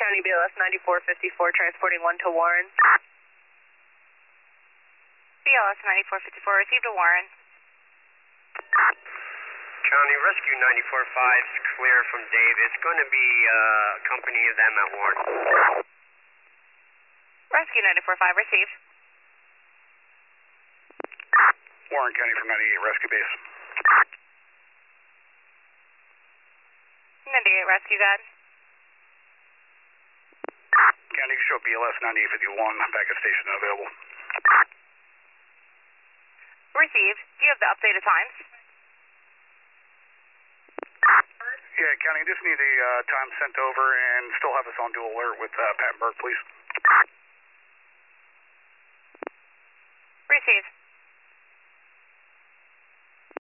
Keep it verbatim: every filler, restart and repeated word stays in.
County B L S ninety-four fifty-four, transporting one to Warren. B L S ninety-four fifty-four, received to Warren. County Rescue ninety-four five, clear from Dave. It's going to be uh, company of them at Warren. Rescue ninety-four five, received. Warren County from ninety-eight, rescue base. ninety-eight, rescue guide. County, you show B L S ninety-eight fifty-one, back at station available. Received. Do you have the updated times? Yeah, County, just need the uh, time sent over and still have us on dual alert with uh, Pattenberg, please. Received.